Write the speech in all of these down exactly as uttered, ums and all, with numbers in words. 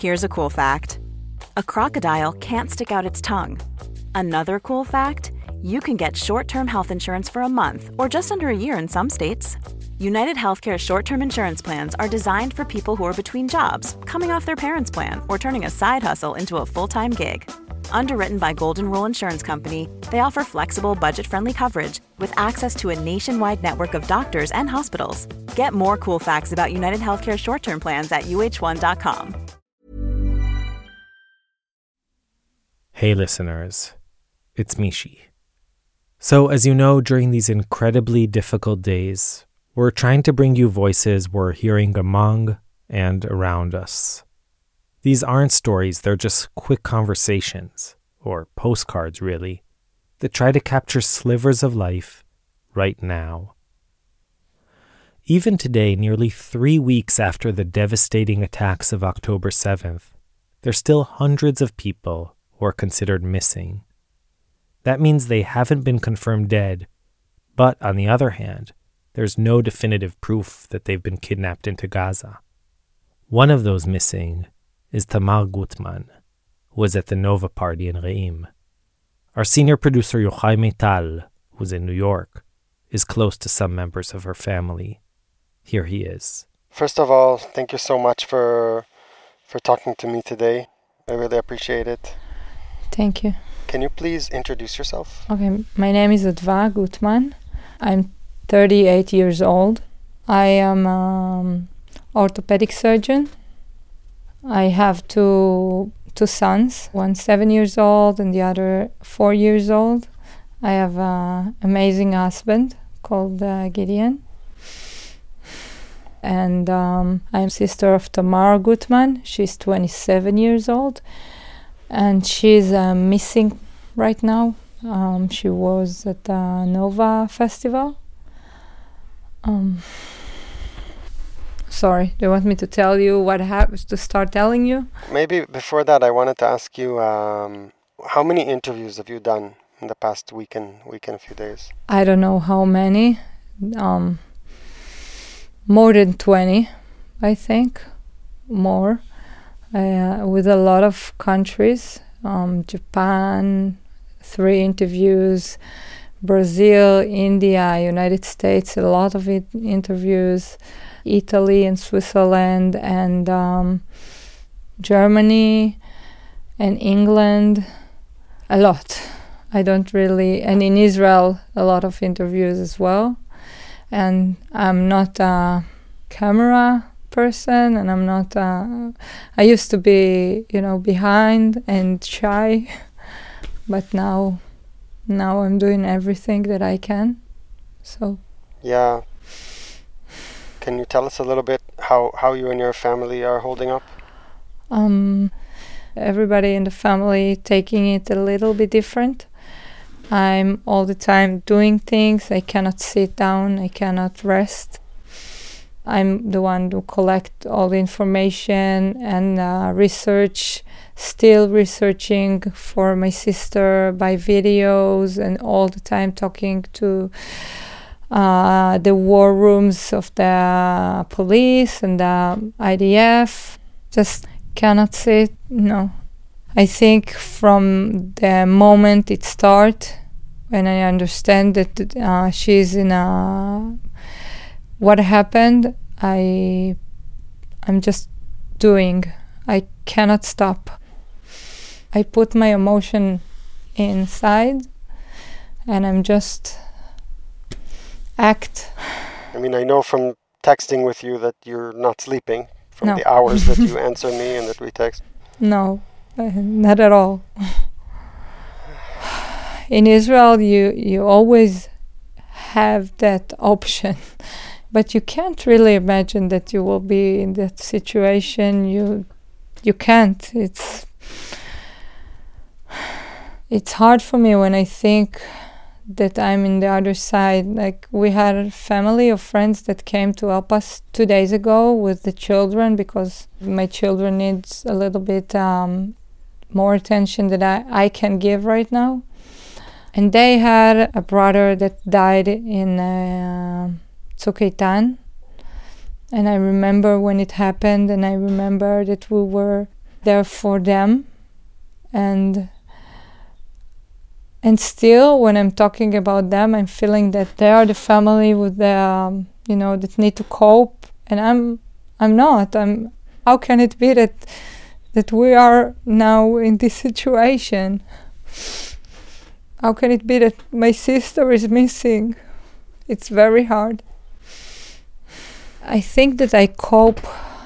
Here's a cool fact. A crocodile can't stick out its tongue. Another cool fact, you can get short-term health insurance for a month or just under a year in some states. United Healthcare short-term insurance plans are designed for people who are between jobs, coming off their parents' plan, or turning a side hustle into a full-time gig. Underwritten by Golden Rule Insurance Company, they offer flexible, budget-friendly coverage with access to a nationwide network of doctors and hospitals. Get more cool facts about United Healthcare short-term plans at U H one dot com. Hey listeners, it's Mishi. So as you know, during these incredibly difficult days, we're trying to bring you voices we're hearing among and around us. These aren't stories, they're just quick conversations, or postcards really, that try to capture slivers of life right now. Even today, nearly three weeks after the devastating attacks of October seventh, there's still hundreds of people who are considered missing. That means they haven't been confirmed dead, but on the other hand, there's no definitive proof that they've been kidnapped into Gaza. One of those missing is Tamar Gutman, who was at the Nova party in Re'im. Our senior producer Yochai Meital, who's in New York, is close to some members of her family. Here he is. First of all, thank you so much for for talking to me today. I really appreciate it. Thank you. Can you please introduce yourself? Okay, my name is Adva Gutman. I'm thirty-eight years old. I am an orthopedic surgeon. I have two two sons, one seven years old and the other four years old. I have an amazing husband called uh, Gideon. And um, I'm sister of Tamar Gutman. She's twenty-seven years old. And she's uh, missing right now. Um, she was at the Nova Festival. Um, sorry, do you want me to tell you what happens, to start telling you? Maybe before that, I wanted to ask you, um, how many interviews have you done in the past week and, week and a few days? I don't know how many. Um, more than twenty, I think. More. Uh, with a lot of countries. Um, Japan, three interviews. Brazil, India, United States, a lot of it, interviews. Italy and Switzerland and um, Germany and England. A lot. I don't really... And in Israel, a lot of interviews as well. And I'm not a camera person, and I'm not uh, I used to be, you know, behind and shy, but now now I'm doing everything that I can. So yeah, can you tell us a little bit how how you and your family are holding up? Um everybody in the family taking it a little bit different. I'm all the time doing things. I cannot sit down, I cannot rest. I'm the one to collect all the information and uh, research, still researching for my sister by videos and all the time talking to uh, the war rooms of the police and the I D F. Just cannot sit, no. I think from the moment it starts, when I understand that uh, she's in a... What happened, I, I'm just doing. I cannot stop. I put my emotion inside and I'm just act. I mean, I know from texting with you that you're not sleeping from No. the hours that you answer me and that we text. No, uh, not at all. In Israel, you, you always have that option. But you can't really imagine that you will be in that situation. You you can't. It's it's hard for me when I think that I'm in the other side. Like, we had a family of friends that came to help us two days ago with the children, because my children needs a little bit um, more attention that I, I can give right now. And they had a brother that died in uh, Tzuk Eitan, and I remember when it happened, and I remember that we were there for them. And and still, when I'm talking about them, I'm feeling that they are the family with the, um, you know, that need to cope, and I'm I'm not. I'm. How can it be that that we are now in this situation? How can it be that my sister is missing? It's very hard. I think that I cope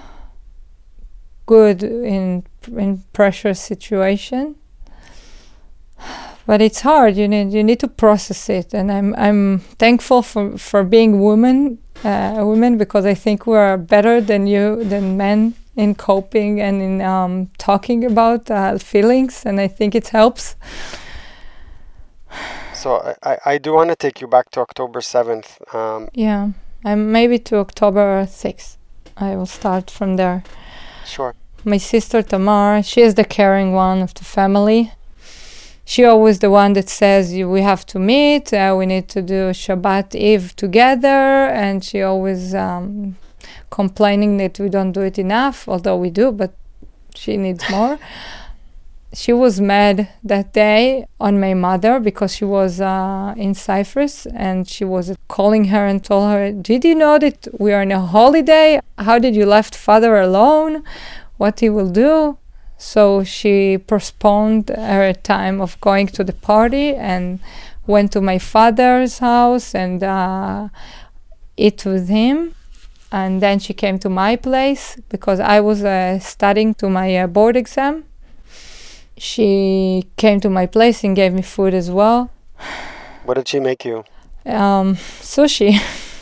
good in in pressure situation, but it's hard. You need you need to process it, and I'm I'm thankful for for being women, uh, women because I think we are better than you than men in coping and in um, talking about uh, feelings, and I think it helps. So I, I do want to take you back to October seventh. Um, yeah, I'm maybe to October sixth. I will start from there. Sure. My sister Tamar, she is the caring one of the family. She always the one that says we have to meet, uh, we need to do Shabbat Eve together, and she always um, complaining that we don't do it enough, although we do, but she needs more. She was mad that day on my mother because she was uh, in Cyprus, and she was calling her and told her, did you know that we are on a holiday? How did you left father alone? What he will do? So she postponed her time of going to the party and went to my father's house and uh, ate with him. And then she came to my place because I was uh, studying to my uh, board exam. She came to my place and gave me food as well. What did she make you? Um, sushi.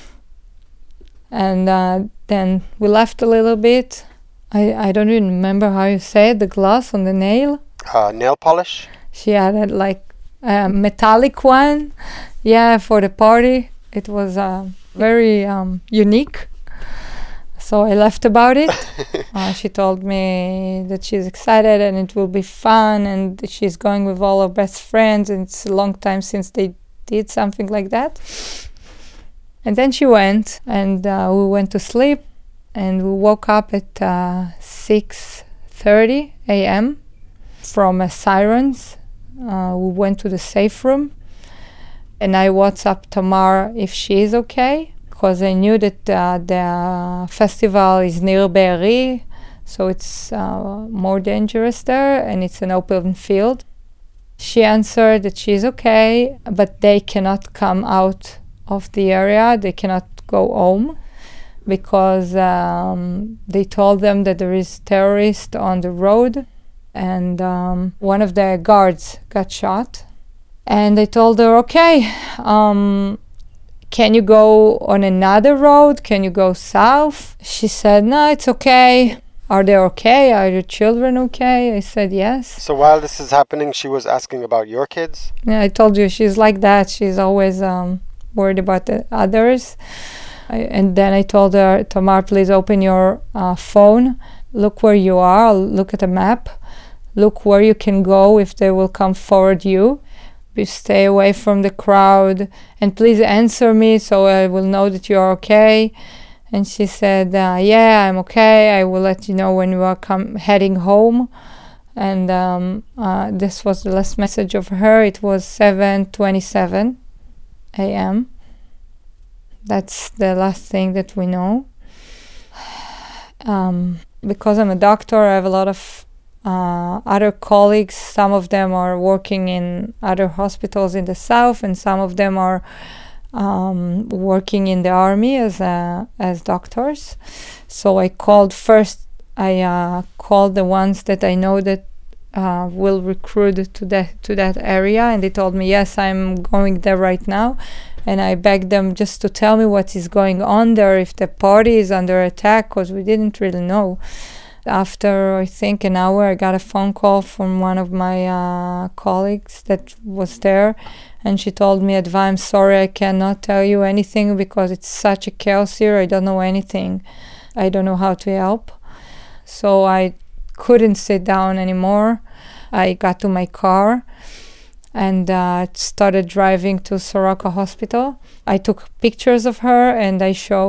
And uh, then we left a little bit. I, I don't even remember how you say it, the gloss on the nail. Uh, nail polish? She had like a metallic one. Yeah, for the party. It was uh, very um, unique. So I left about it. uh, she told me that she's excited and it will be fun, and she's going with all her best friends, and it's a long time since they did something like that. And then she went, and uh, we went to sleep, and we woke up at uh, six thirty a.m. from uh, sirens. Uh, we went to the safe room, and I WhatsApped Tamar if she is okay, because I knew that uh, the festival is near Be'eri, so it's uh, more dangerous there, and it's an open field. She answered that she's okay, but they cannot come out of the area. They cannot go home because um, they told them that there is terrorists on the road, and um, one of the guards got shot. And they told her, okay, um, can you go on another road? Can you go south? She said, no, it's okay. Are they okay? Are your children okay? I said, yes. So while this is happening, she was asking about your kids? Yeah, I told you, she's like that. She's always um, worried about the others. I, and then I told her, Tamar, please open your uh, phone. Look where you are. Look at a map. Look where you can go if they will come forward you. You stay away from the crowd, and please answer me so I will know that you are okay. And she said, uh, yeah, I'm okay. I will let you know when you are com- heading home. And um, uh, this was the last message of her. It was seven twenty-seven a.m. That's the last thing that we know. Um, because I'm a doctor, I have a lot of Uh, other colleagues. Some of them are working in other hospitals in the south, and some of them are um, working in the army as uh, as doctors. So I called first. I uh, called the ones that I know that uh, will recruit to that to that area, and they told me, yes, I'm going there right now. And I begged them just to tell me what is going on there, if the party is under attack, because we didn't really know. After, I think, an hour, I got a phone call from one of my uh, colleagues that was there, and she told me, Adva, I'm sorry, I cannot tell you anything because it's such a chaos here. I don't know anything. I don't know how to help. So I couldn't sit down anymore. I got to my car and uh, started driving to Soroka Hospital. I took pictures of her and I showed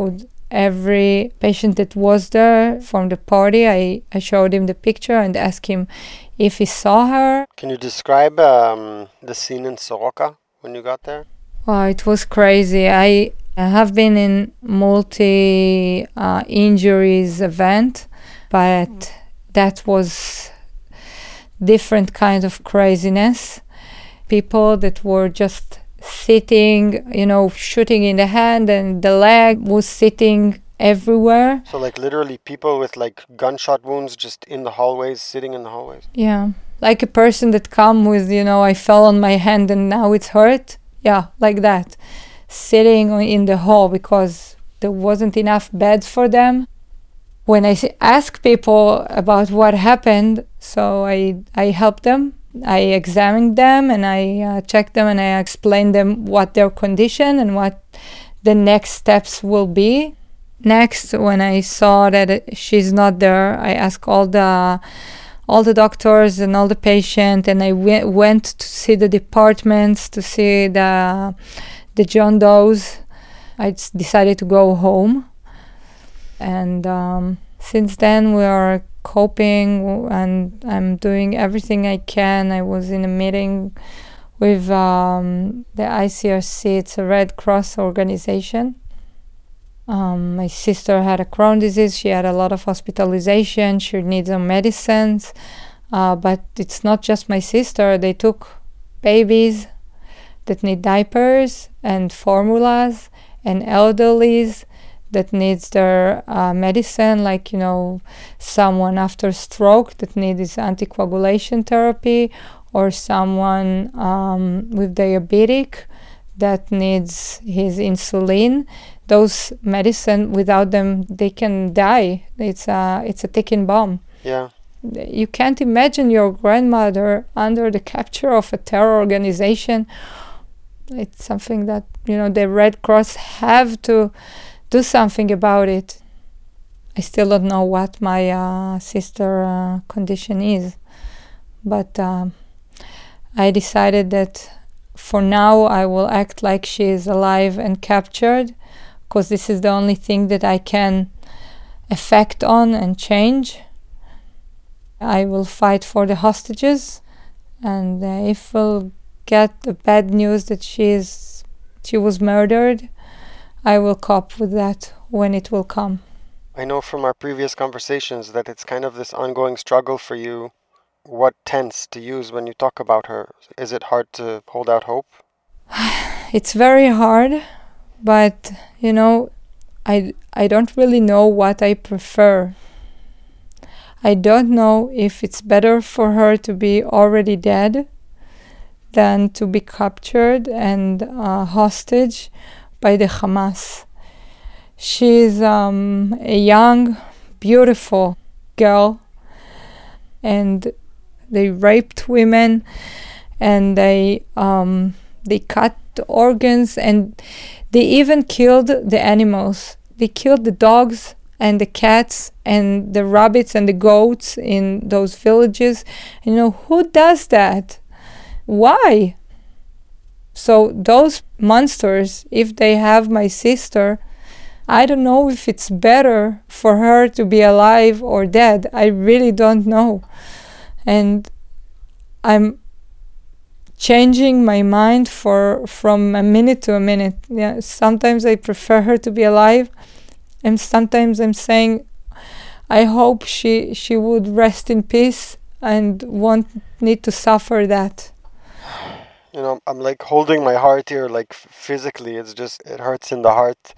every patient that was there from the party, I, I showed him the picture and asked him if he saw her. Can you describe um, the scene in Soroka when you got there? Oh, it was crazy. I have been in multi uh, injuries event, but that was different kind of craziness. People that were just sitting, you know, shooting in the hand, and the leg was sitting everywhere. So like literally people with like gunshot wounds just in the hallways, sitting in the hallways? Yeah. Like a person that come with, you know, I fell on my hand and now it's hurt. Yeah, like that. Sitting in the hall because there wasn't enough beds for them. When I ask people about what happened, so I, I help them. I examined them and I uh, checked them and I explained them what their condition and what the next steps will be. Next, when I saw that she's not there, I asked all the all the doctors and all the patients, and I w- went to see the departments, to see the the John Does. I decided to go home, and um, since then we are coping, and I'm doing everything I can. I was in a meeting with um, the I C R C. It's a Red Cross organization. Um, my sister had a Crohn's disease. She had a lot of hospitalization. She needs some medicines. Uh, but it's not just my sister. They took babies that need diapers and formulas, and elderlies that needs their uh, medicine, like, you know, someone after stroke that needs anticoagulation therapy, or someone um, with diabetic that needs his insulin. Those medicine, without them, they can die. It's a, it's a ticking bomb. Yeah. You can't imagine your grandmother under the capture of a terror organization. It's something that, you know, the Red Cross have to do something about it. I still don't know what my uh, sister uh, condition is, but um, I decided that for now I will act like she is alive and captured, because this is the only thing that I can affect on and change. I will fight for the hostages, and uh, if we'll get the bad news that she is, she was murdered, I will cope with that when it will come. I know from our previous conversations that it's kind of this ongoing struggle for you. What tense to use when you talk about her? Is it hard to hold out hope? It's very hard, but, you know, I, I don't really know what I prefer. I don't know if it's better for her to be already dead than to be captured and uh, hostage by the Hamas. She's um, a young, beautiful girl, and they raped women, and they um, they cut the organs, and they even killed the animals. They killed the dogs and the cats and the rabbits and the goats in those villages. You know, who does that? Why? So those monsters, if they have my sister, I don't know if it's better for her to be alive or dead. I really don't know. And I'm changing my mind for from a minute to a minute. Yeah, sometimes I prefer her to be alive, and sometimes I'm saying I hope she she would rest in peace and won't need to suffer that. You know, I'm like holding my heart here, like physically. It's just, it hurts in the heart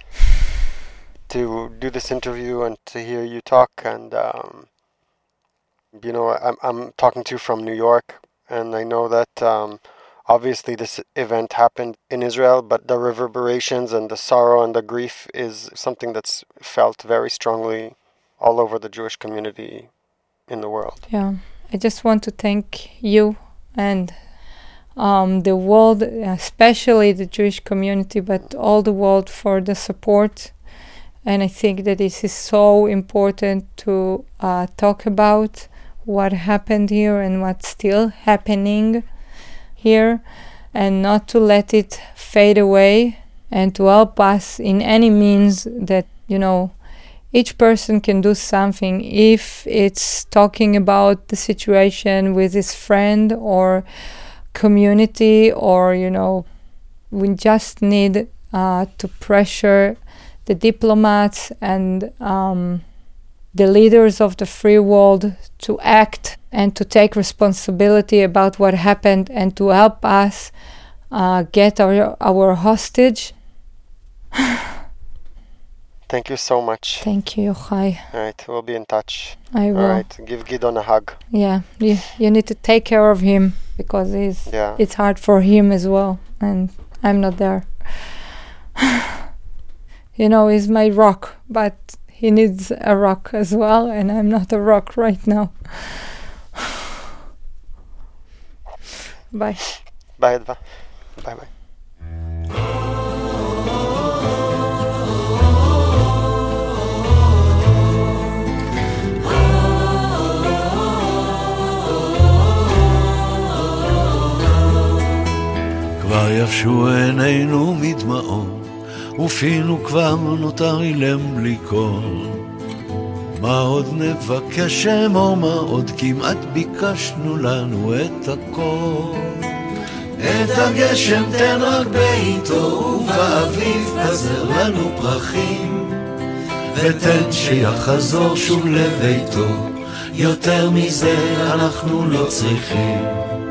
to do this interview and to hear you talk. And, um, you know, I'm, I'm talking to you from New York, and I know that um, obviously this event happened in Israel, but the reverberations and the sorrow and the grief is something that's felt very strongly all over the Jewish community in the world. Yeah, I just want to thank you and um, the world, especially the Jewish community, but all the world for the support. And I think that this is so important to uh, talk about what happened here and what's still happening here, and not to let it fade away, and to help us in any means that you know, each person can do something. If it's talking about the situation with his friend or community, or, you know, we just need uh, to pressure the diplomats and um, the leaders of the free world to act and to take responsibility about what happened and to help us uh, get our, our hostage. Thank you so much. Thank you, Yochai. All right, we'll be in touch. I will. All right, give Gidon a hug. Yeah, you, you need to take care of him because he's, yeah. it's hard for him as well, and I'm not there. You know, he's my rock, but he needs a rock as well, and I'm not a rock right now. Bye. Bye, Adva. Bye-bye. כבר יבשו עינינו מדמעות, ופינו כבר נותר אילם בלי קול. מה עוד נבקש אמור, מה עוד כמעט ביקשנו לנו את הכל. את הגשם תן רק בעיתו, ובאביב פזר לנו פרחים, ותן שיחזור שוב לביתו, יותר מזה אנחנו לא צריכים.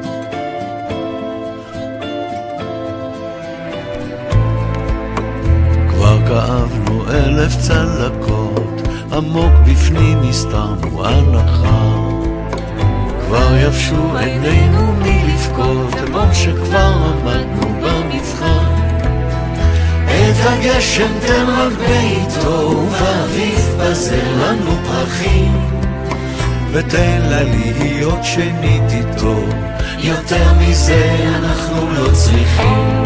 כאבנו אלף צלקות, עמוק בפנים הסתרנו הנחה. כבר יבשו עינינו מלבכות, אמור שכבר עמדנו במבחן. את הגשם תן רק בעיתו, ובאביב פזר לנו פרחים, ותן לה להיות שנית איתו, יותר מזה אנחנו לא צריכים.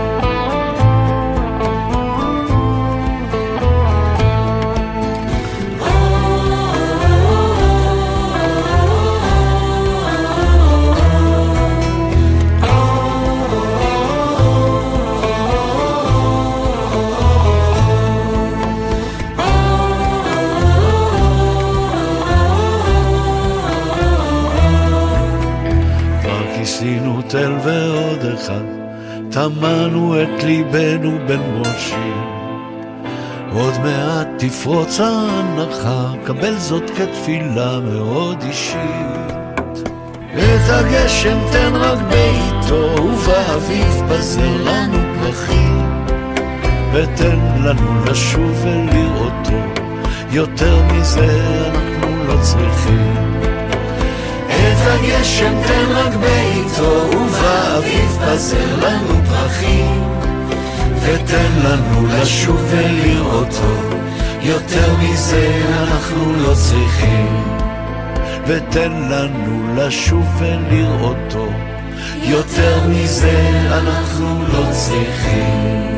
עשינו תל ועוד אחד, תמנו את ליבנו בין מושים. עוד מעט תפרוץ ההנחה, קבל זאת כתפילה מאוד אישית. את הגשם תן רק בעיתו, ובאביב פזר לנו פרחים, ותן לנו לשוב ולראותו, יותר מזה אנחנו לא צריכים. את הגשם תן רק בעיתו, ובאביב פזר לנו פרחים, ותן לנו לשוב ולראותו, יותר מזה אנחנו לא צריכים. ותן לנו לשוב ולראותו, יותר מזה אנחנו לא צריכים.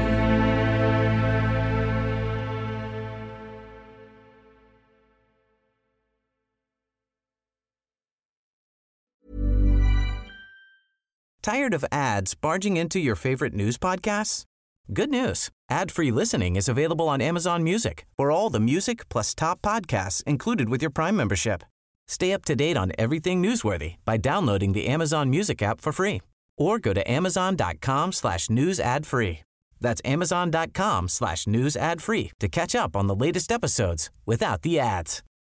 Tired of ads barging into your favorite news podcasts? Good news. Ad-free listening is available on Amazon Music for all the music plus top podcasts included with your Prime membership. Stay up to date on everything newsworthy by downloading the Amazon Music app for free or go to amazon.com slash news ad free. That's amazon.com slash news ad free to catch up on the latest episodes without the ads.